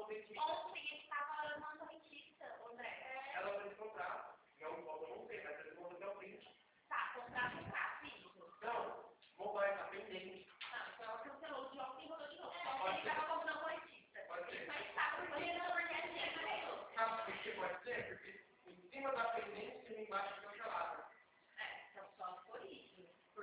no petista. Ontem ele estava na correntista, André. Ela vai te comprar. Não, eu não sei, mas eles vão fazer o print. Tá, comprar no carro, isso. Não, mobile tá pendente. Não, então ela cancelou de ontem e rodou de novo. Pode Ele ser. estava comprando correntista. Pode ser. Mas estava porque ele não tinha dinheiro. Sabe por que pode ser? Porque em cima da pendência e embaixo